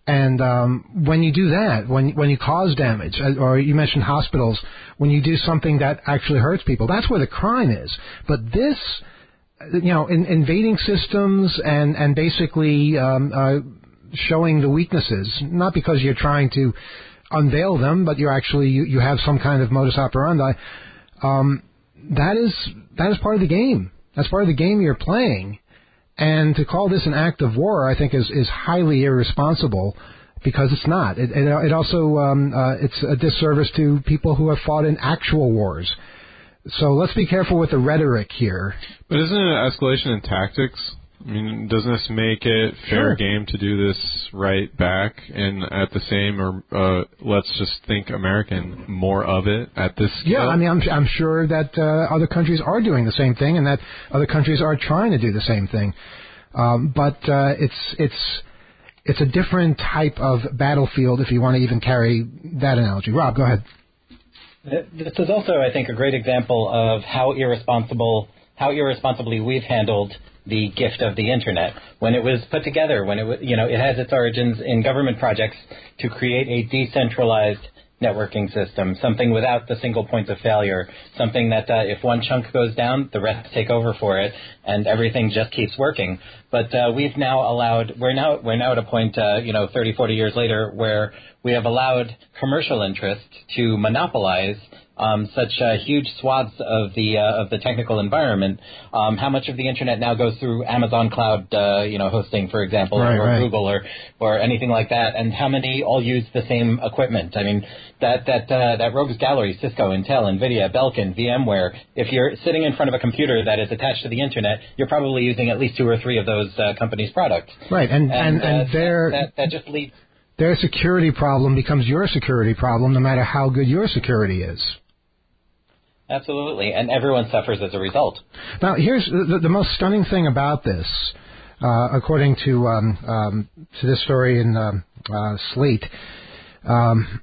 And um, when you do that, when when you cause damage, or you mentioned hospitals, when you do something that actually hurts people, that's where the crime is. But this, you know, in, invading systems and and basically um, uh, showing the weaknesses, not because you're trying to unveil them, but you're actually you, you have some kind of modus operandi. Um, that is that is part of the game. That's part of the game you're playing. And to call this an act of war, I think, is, is highly irresponsible, because it's not. It, it, it also um, uh, it's a disservice to people who have fought in actual wars. So let's be careful with the rhetoric here. But isn't it escalation in tactics? I mean, doesn't this make it fair Sure. game to do this right back, and at the same, or uh, let's just think American, more of it at this scale? Yeah, I mean, I'm, I'm sure that uh, other countries are doing the same thing, and that other countries are trying to do the same thing. Um, but uh, it's it's it's a different type of battlefield, if you want to even carry that analogy. Rob, go ahead. This is also, I think, a great example of how irresponsible, how irresponsibly we've handled the gift of the internet. When it was put together, when it was, you know, it has its origins in government projects to create a decentralized networking system, something without the single points of failure, something that uh, if one chunk goes down, the rest take over for it, and everything just keeps working. But uh, we've now allowed, we're now we're now at a point, uh, you know, thirty, forty years later, where we have allowed commercial interests to monopolize Um, such uh, huge swaths of the uh, of the technical environment. Um, how much of the internet now goes through Amazon Cloud, uh, you know, hosting, for example, right, or right. Google, or or anything like that, and how many all use the same equipment? I mean, that that uh, that rogues gallery, Cisco, Intel, Nvidia, Belkin, VMware. If you're sitting in front of a computer that is attached to the internet, you're probably using at least two or three of those uh, companies' products. Right, and and, and, and uh, their that, that just leads. Their security problem becomes your security problem, no matter how good your security is. Absolutely, and everyone suffers as a result. Now, here's the, the most stunning thing about this, uh, according to um, um, to this story in um, uh, Slate. Um,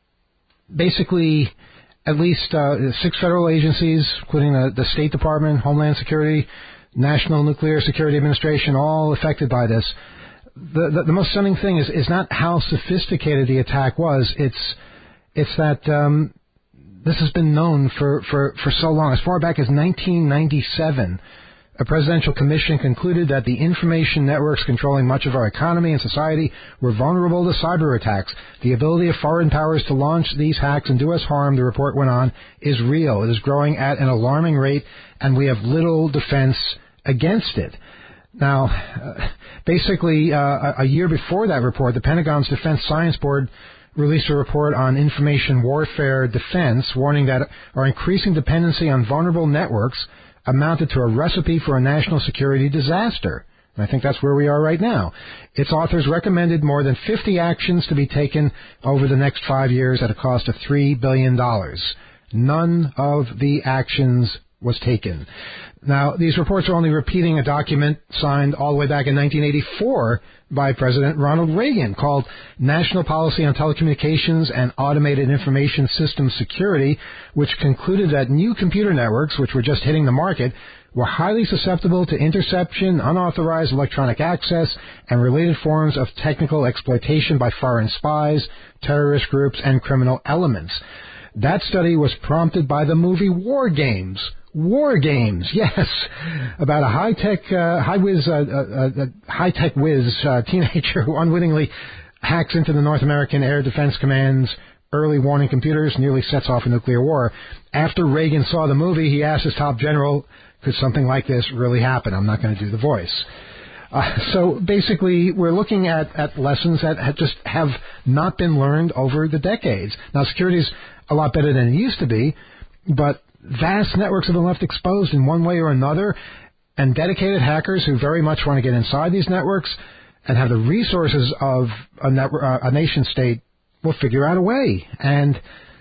basically, at least uh, six federal agencies, including the, the State Department, Homeland Security, National Nuclear Security Administration, all affected by this. The, the, the most stunning thing is, is not how sophisticated the attack was. It's it's that um, this has been known for, for, for so long. As far back as nineteen ninety-seven, a presidential commission concluded that the information networks controlling much of our economy and society were vulnerable to cyber attacks. The ability of foreign powers to launch these hacks and do us harm, the report went on, is real. It is growing at an alarming rate, and we have little defense against it. Now, uh, basically, uh, a year before that report, the Pentagon's Defense Science Board released a report on information warfare defense, warning that our increasing dependency on vulnerable networks amounted to a recipe for a national security disaster. And I think that's where we are right now. Its authors recommended more than fifty actions to be taken over the next five years at a cost of three billion dollars. None of the actions was taken. Now, these reports are only repeating a document signed all the way back in nineteen eighty-four by President Ronald Reagan called National Policy on Telecommunications and Automated Information System Security, which concluded that new computer networks, which were just hitting the market, were highly susceptible to interception, unauthorized electronic access, and related forms of technical exploitation by foreign spies, terrorist groups, and criminal elements. That study was prompted by the movie War Games. War Games, yes, about a high-tech, uh, high-whiz, uh, uh, uh, high-tech whiz uh, teenager who unwittingly hacks into the North American Air Defense Command's early warning computers, nearly sets off a nuclear war. After Reagan saw the movie, he asked his top general, could something like this really happen? I'm not going to do the voice. Uh, so basically, we're looking at, at lessons that have just have not been learned over the decades. Now, security is a lot better than it used to be, but vast networks have been left exposed in one way or another, and dedicated hackers who very much want to get inside these networks and have the resources of a, network, uh, a nation state will figure out a way. And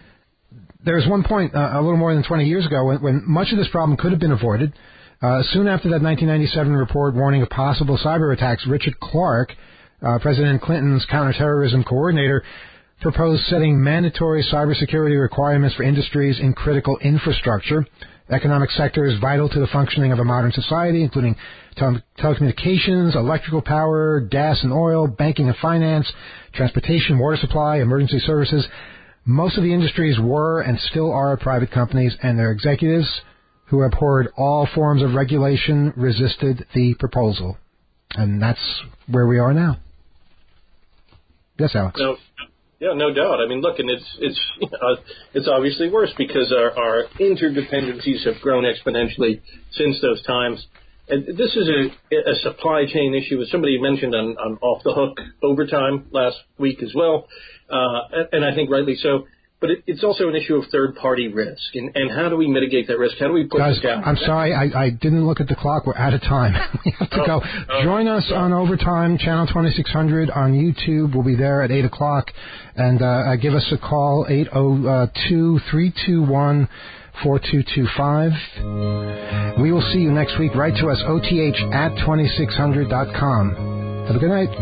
there's one point uh, a little more than twenty years ago when, when much of this problem could have been avoided. Uh, soon after that nineteen ninety-seven report warning of possible cyber attacks, Richard Clarke, uh, President Clinton's counterterrorism coordinator, proposed setting mandatory cybersecurity requirements for industries in critical infrastructure. economic sectors vital to the functioning of a modern society, including tele- telecommunications, electrical power, gas and oil, banking and finance, transportation, water supply, emergency services. Most of the industries were and still are private companies, and their executives, who abhorred all forms of regulation, resisted the proposal. And that's where we are now. Yes, Alex. No, yeah, no doubt. I mean, look, and it's it's uh, it's obviously worse because our, our interdependencies have grown exponentially since those times. And this is a, a supply chain issue, as somebody mentioned on, on Off the Hook overtime last week as well, uh, and, and I think rightly so. But it, it's also an issue of third-party risk, and, and how do we mitigate that risk? How do we put Guys, this down? I'm sorry, I, I didn't look at the clock. We're out of time. We have to oh, go. Oh, Join us on Overtime, Channel twenty-six hundred on YouTube. We'll be there at eight o'clock. And uh, give us a call, eight oh two, three two one, four two two five. We will see you next week. Write to us, O T H at twenty-six hundred dot com. Have a good night.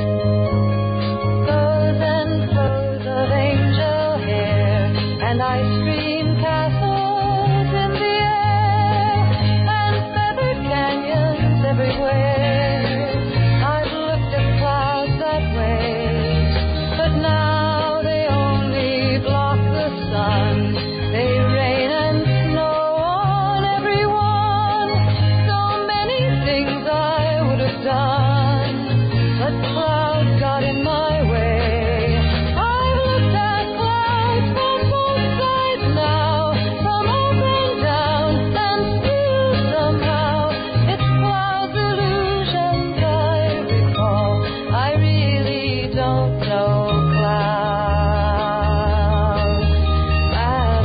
Clothes and clothes of angel hair and ice cream castles in the air and feathered canyons everywhere. I've looked at clouds that way, but now they only block the sun. They rain and snow on everyone. So many things I would have done, but clouds got in my way. I've looked at clouds from both sides now, from up and down, and still somehow it's clouds' illusions I recall. I really don't know clouds at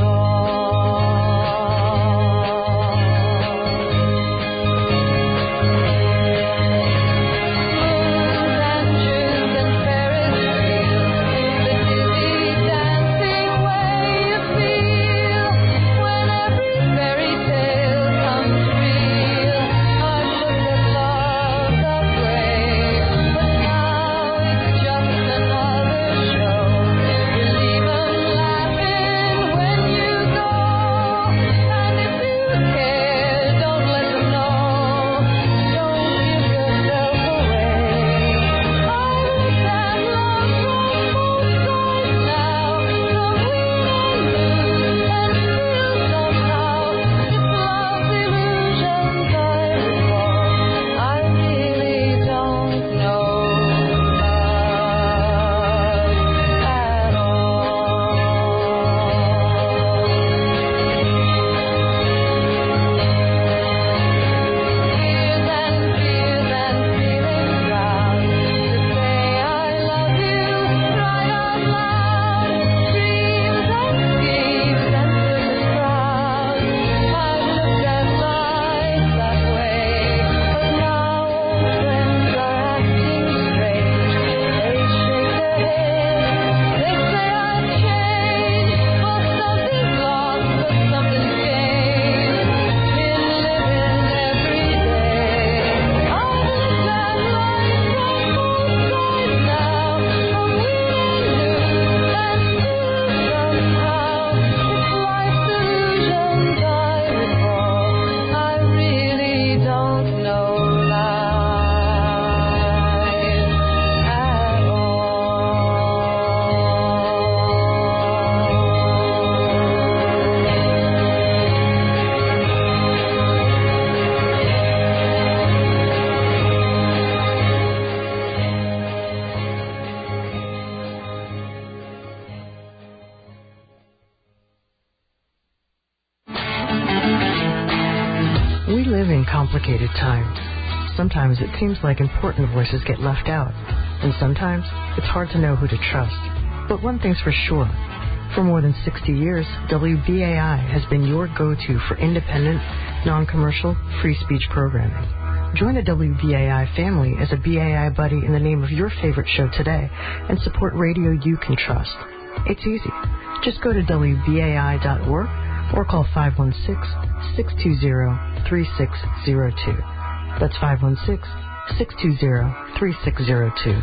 complicated times. Sometimes it seems like important voices get left out, and sometimes it's hard to know who to trust. But one thing's for sure. For more than sixty years, W B A I has been your go-to for independent, non-commercial, free speech programming. Join the W B A I family as a B A I buddy in the name of your favorite show today and support radio you can trust. It's easy. Just go to W B A I dot org or call five one six, six two zero, three six zero two. That's five one six, six two zero, three six zero two.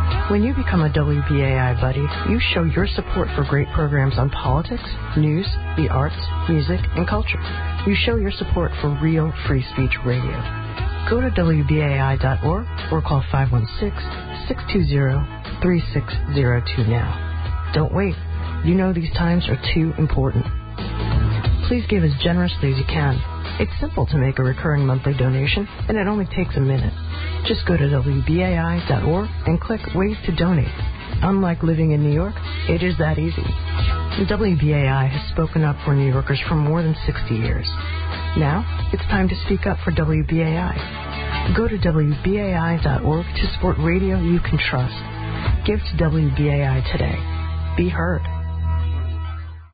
When you become a W B A I buddy, you show your support for great programs on politics, news, the arts, music, and culture. You show your support for real free speech radio. Go to W B A I dot org or call five one six, six two zero, three six zero two now. Don't wait. You know these times are too important. Please give as generously as you can. It's simple to make a recurring monthly donation, and it only takes a minute. Just go to W B A I dot org and click Ways to Donate. Unlike living in New York, it is that easy. The W B A I has spoken up for New Yorkers for more than sixty years. Now, it's time to speak up for W B A I. Go to W B A I dot org to support radio you can trust. Give to W B A I today. Be heard.